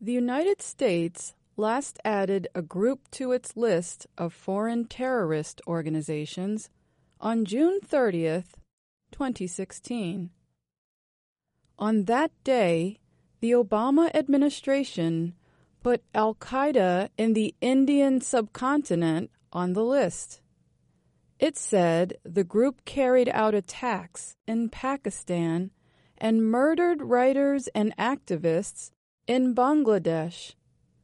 The United States last added a group to its list of foreign terrorist organizations on June 30th, 2016. On that day, the Obama administration put al-Qaeda in the Indian subcontinent on the list. It said the group carried out attacks in Pakistan and murdered writers and activists in Bangladesh.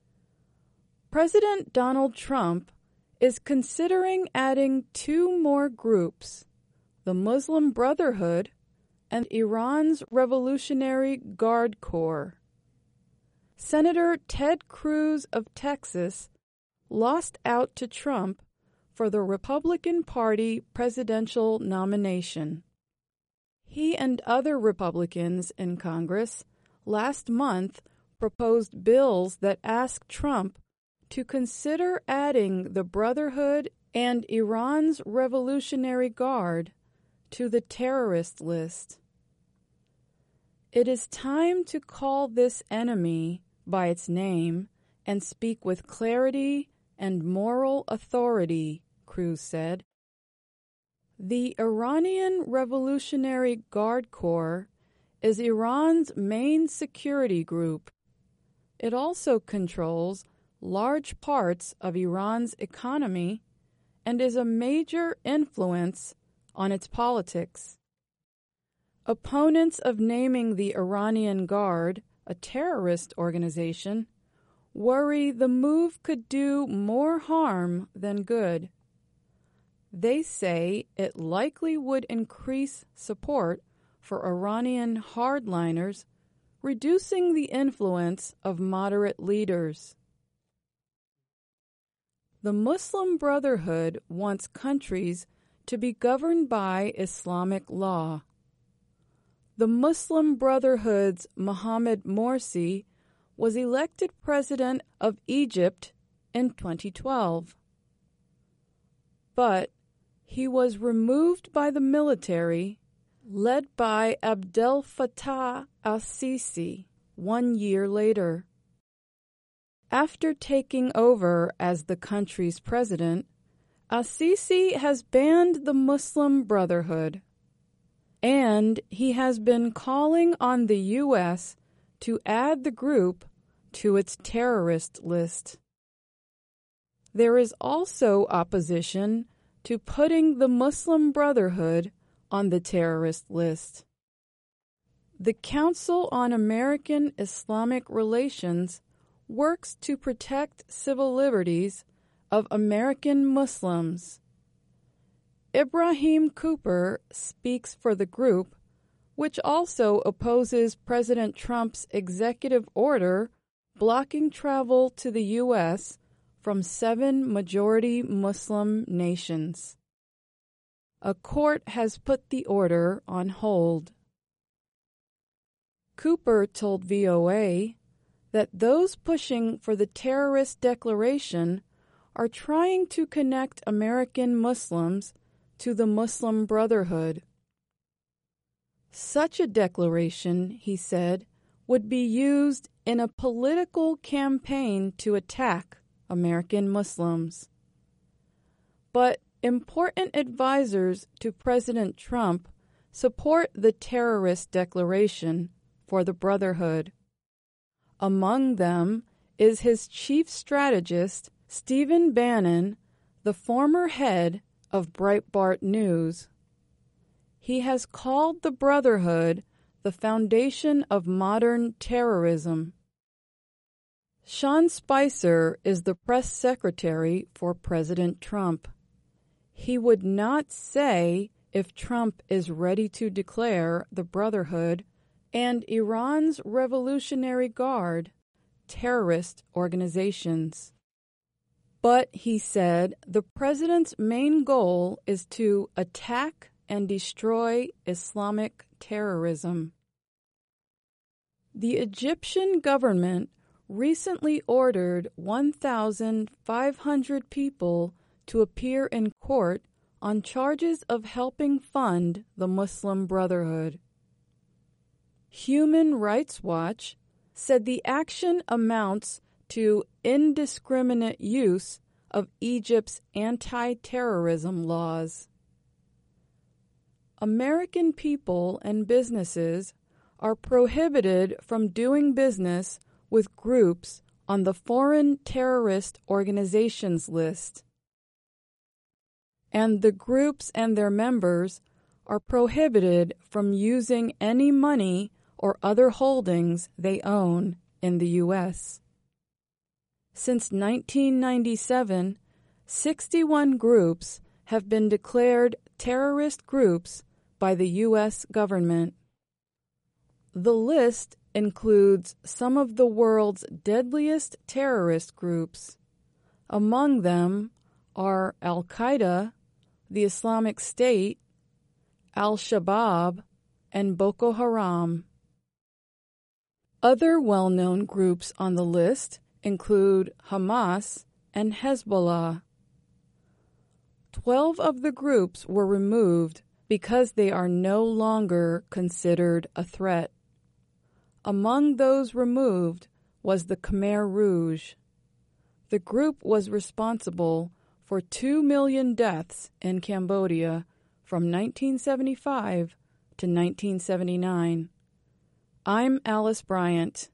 President Donald Trump is considering adding two more groups, the Muslim Brotherhood and Iran's Revolutionary Guard Corps. Senator Ted Cruz of Texas lost out to Trump for the Republican Party presidential nomination. He and other Republicans in Congress last month proposed bills that asked Trump to consider adding the Brotherhood and Iran's Revolutionary Guard to the terrorist list. It is time to call this enemy by its name and speak with clarity and moral authority, Cruz said. The Iranian Revolutionary Guard Corps is Iran's main security group. It also controls large parts of Iran's economy and is a major influence on its politics. Opponents of naming the Iranian Guard a terrorist organization worry the move could do more harm than good. They say it likely would increase support for Iranian hardliners, reducing the influence of moderate leaders. The Muslim Brotherhood wants countries to be governed by Islamic law. The Muslim Brotherhood's Mohamed Morsi was elected president of Egypt in 2012. But he was removed by the military, led by Abdel Fattah al-Sisi, 1 year later. After taking over as the country's president, al-Sisi has banned the Muslim Brotherhood, and he has been calling on the U.S. to add the group to its terrorist list. There is also opposition to putting the Muslim Brotherhood on the terrorist list. The Council on American Islamic Relations works to protect civil liberties of American Muslims. Ibrahim Cooper speaks for the group, which also opposes President Trump's executive order blocking travel to the U.S. from 7 majority Muslim nations. A court has put the order on hold. Cooper told VOA that those pushing for the terrorist declaration are trying to connect American Muslims to the Muslim Brotherhood. Such a declaration, he said, would be used in a political campaign to attack American Muslims. But important advisors to President Trump support the terrorist declaration for the Brotherhood. Among them is his chief strategist, Stephen Bannon, the former head of Breitbart News. He has called the Brotherhood the foundation of modern terrorism. Sean Spicer is the press secretary for President Trump. He would not say if Trump is ready to declare the Brotherhood and Iran's Revolutionary Guard terrorist organizations. But he said the president's main goal is to attack and destroy Islamic terrorism. The Egyptian government recently ordered 1,500 people to appear in court on charges of helping fund the Muslim Brotherhood. Human Rights Watch said the action amounts to indiscriminate use of Egypt's anti-terrorism laws. American people and businesses are prohibited from doing business with groups on the Foreign Terrorist Organizations list, and the groups and their members are prohibited from using any money or other holdings they own in the U.S. Since 1997, 61 groups have been declared terrorist groups by the U.S. government. The list includes some of the world's deadliest terrorist groups. Among them are Al-Qaeda, the Islamic State, Al-Shabaab, and Boko Haram. Other well-known groups on the list include Hamas and Hezbollah. 12 of the groups were removed because they are no longer considered a threat. Among those removed was the Khmer Rouge. The group was responsible for 2 million deaths in Cambodia from 1975 to 1979. I'm Alice Bryant.